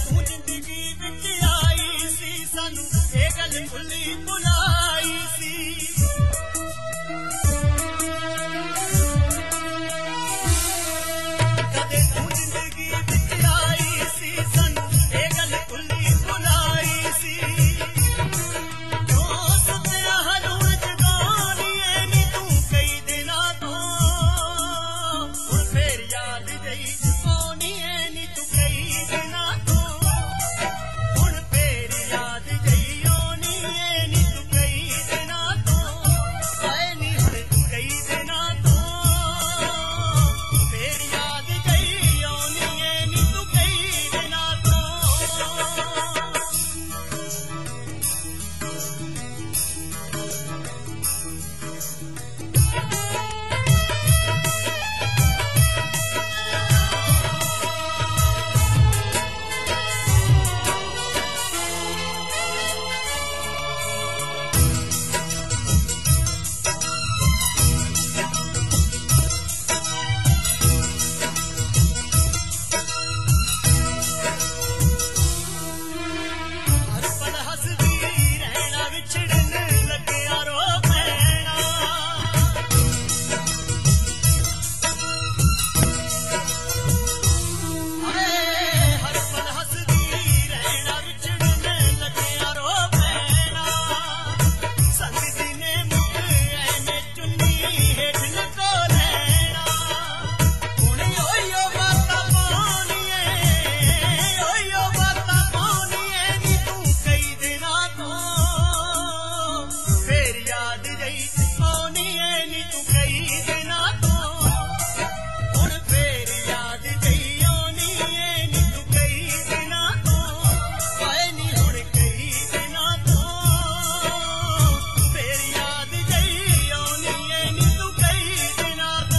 तू जिंदगी विच आई सी सानू ये गल भुली भुलाई सी कदे तू जिंदगी विच आई सी सानू ये गल भुली भुलाई सी सत्या हरूण जगानी नी तू कई दिना तो हुण फेर याद जई आउणी नी तू कई दिना तो हुण फेर याद जई आउणी नी तू कई दिना तो आए नी हुण कई दिना तो फेर याद जई आउणी नी तू कई दिना तो हर पल हसदी रहना विछड़न लग्या रो पैना हर पल हसदी रहना विछड़न लग्या रो पैना संग दिने मुक ऐने चुन्नी हेठ लको लैना हुण ओयो बातां पाउणियां ओयो बातां पाउणियां नी तू कई दिना तो फेर याद जई आउणी नी तू कई दिना तो हुण फेर याद जई आउणी नी तू कई दिना तो आए नी हुण कई दिना तो फेर याद जई आउणी नी तू कई दिना तो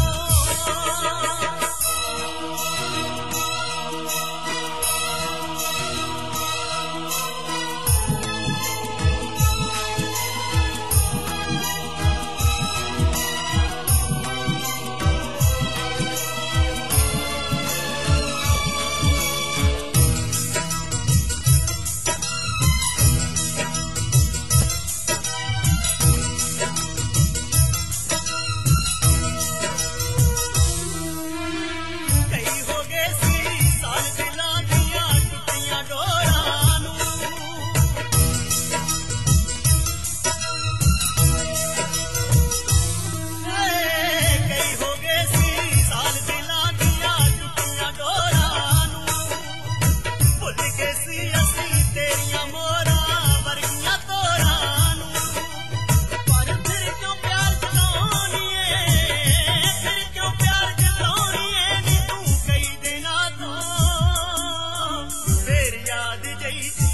कई हो गए सी साल दिलां दियां टुटियां डोरां नूं कई हो गए सी साल दिलां दियां टुटियां डोरां नूं भुल गए सी असीं तेरियां मोरां वर्गियां तोरां नूं पर फिर क्यों प्यार जताउणीए फिर क्यों प्यार जताउणीए नी तू कई दिना तो फेर याद जई